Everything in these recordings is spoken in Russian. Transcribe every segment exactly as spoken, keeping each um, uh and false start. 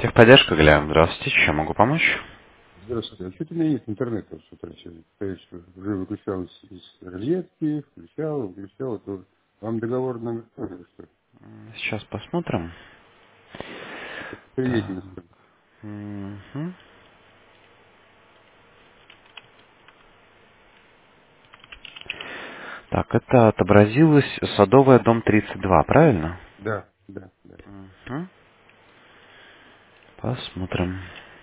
Техподдержка, Глян. Здравствуйте. Чем могу помочь? Здравствуйте. А что-то у меня нет интернета с утра сегодня. Сказать, что уже выключал из, из розетки, включал, выключал. То вам договор номер тоже, что Сейчас посмотрим. приедем. Так. Мгм. Так, это отобразилось Садовая, дом тридцать два, правильно? Да, да, да. Мгм. Посмотрим.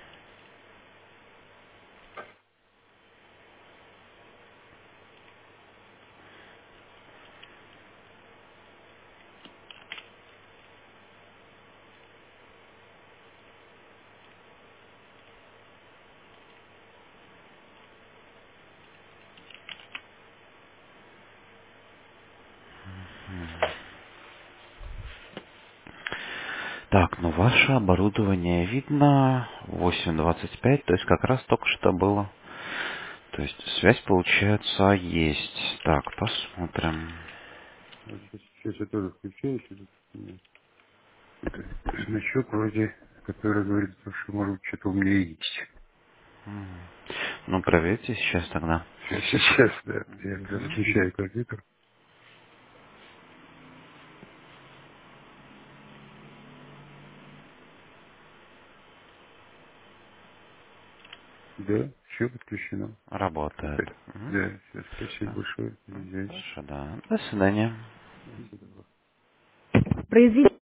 Так, ну ваше оборудование видно восемь двадцать пять, то есть как раз только что было. То есть связь, получается, есть. Так, посмотрим. Вот сейчас, сейчас я тоже включаю. Сейчас у меня это значок вроде, который говорит, что может быть что-то у меня есть. Ну, проверьте сейчас тогда. Сейчас, сейчас, да. Я уже включаю компьютер. Да, все подключено. Работает. Опять. Мгм. Да, все, спасибо Да. большое. Ну, Извиняюсь. хорошо, да. До свидания. Спасибо. Произвести